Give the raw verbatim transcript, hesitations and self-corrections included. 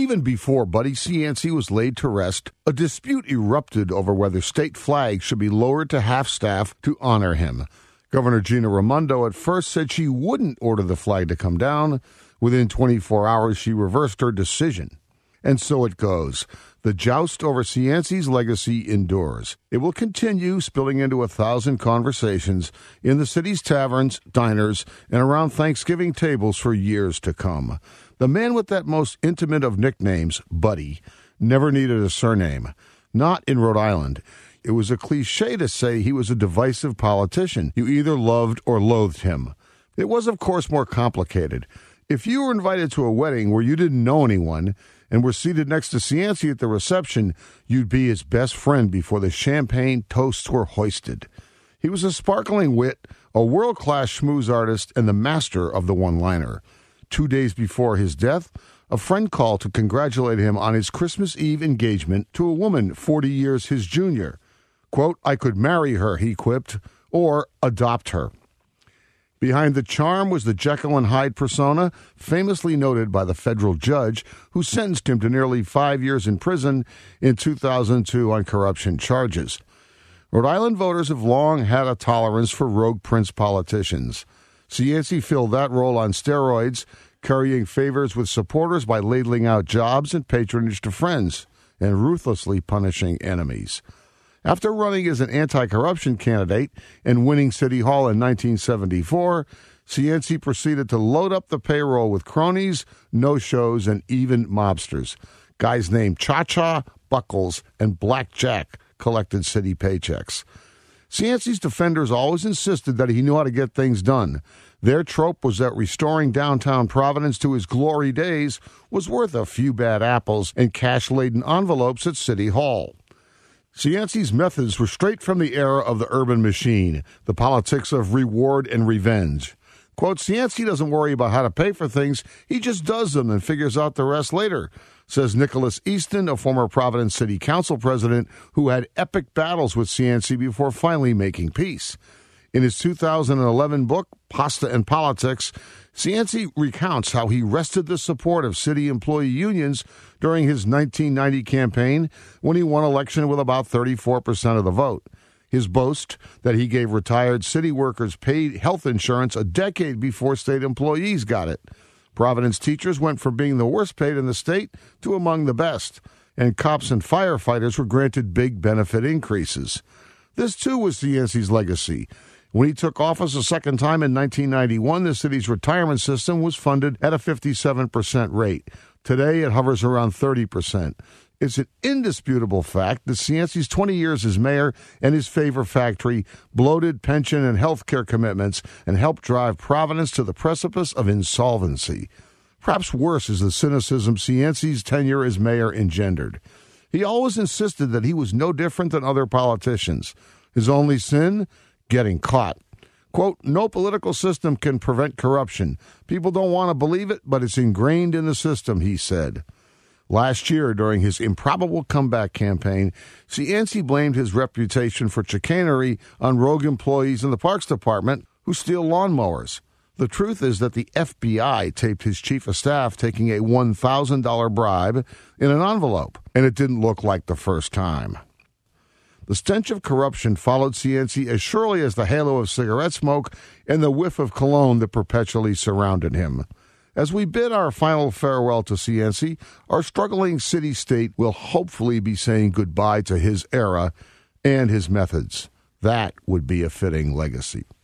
Even before Buddy Cianci was laid to rest, a dispute erupted over whether state flags should be lowered to half-staff to honor him. Governor Gina Raimondo at first said she wouldn't order the flag to come down. Within twenty-four hours, she reversed her decision. And so it goes. The joust over Cianci's legacy endures. It will continue, spilling into a thousand conversations in the city's taverns, diners, and around Thanksgiving tables for years to come. The man with that most intimate of nicknames, Buddy, never needed a surname. Not in Rhode Island. It was a cliche to say he was a divisive politician. You either loved or loathed him. It was, of course, more complicated. If you were invited to a wedding where you didn't know anyone and were seated next to Cianci at the reception, you'd be his best friend before the champagne toasts were hoisted. He was a sparkling wit, a world-class schmooze artist, and the master of the one-liner. Two days before his death, a friend called to congratulate him on his Christmas Eve engagement to a woman forty years his junior. Quote, "I could marry her," he quipped, or adopt her. Behind the charm was the Jekyll and Hyde persona, famously noted by the federal judge who sentenced him to nearly five years in prison in two thousand two on corruption charges. Rhode Island voters have long had a tolerance for rogue prince politicians. Cianci filled that role on steroids, currying favors with supporters by ladling out jobs and patronage to friends, and ruthlessly punishing enemies. After running as an anti-corruption candidate and winning City Hall in nineteen seventy-four, Cianci proceeded to load up the payroll with cronies, no-shows, and even mobsters. Guys named Cha-Cha, Buckles, and Black Jack collected city paychecks. Cianci's defenders always insisted that he knew how to get things done. Their trope was that restoring downtown Providence to his glory days was worth a few bad apples and cash-laden envelopes at City Hall. Cianci's methods were straight from the era of the urban machine, the politics of reward and revenge. Quote, "Cianci doesn't worry about how to pay for things, he just does them and figures out the rest later," says Nicholas Easton, a former Providence City Council president who had epic battles with Cianci before finally making peace. In his two thousand eleven book, Pasta and Politics, Cianci recounts how he wrested the support of city employee unions during his nineteen ninety campaign when he won election with about thirty-four percent of the vote. His boast that he gave retired city workers paid health insurance a decade before state employees got it. Providence teachers went from being the worst paid in the state to among the best, and cops and firefighters were granted big benefit increases. This, too, was Cianci's legacy. When he took office a second time in nineteen ninety-one, the city's retirement system was funded at a fifty-seven percent rate. Today, it hovers around thirty percent. It's an indisputable fact that Cianci's twenty years as mayor and his favor factory bloated pension and health care commitments and helped drive Providence to the precipice of insolvency. Perhaps worse is the cynicism Cianci's tenure as mayor engendered. He always insisted that he was no different than other politicians. His only sin? Getting caught. Quote, "No political system can prevent corruption. People don't want to believe it, but it's ingrained in the system," he said. Last year, during his improbable comeback campaign, Cianci blamed his reputation for chicanery on rogue employees in the Parks Department who steal lawnmowers. The truth is that the F B I taped his chief of staff taking a one thousand dollars bribe in an envelope, and it didn't look like the first time. The stench of corruption followed Cianci as surely as the halo of cigarette smoke and the whiff of cologne that perpetually surrounded him. As we bid our final farewell to Cianci, our struggling city-state will hopefully be saying goodbye to his era and his methods. That would be a fitting legacy.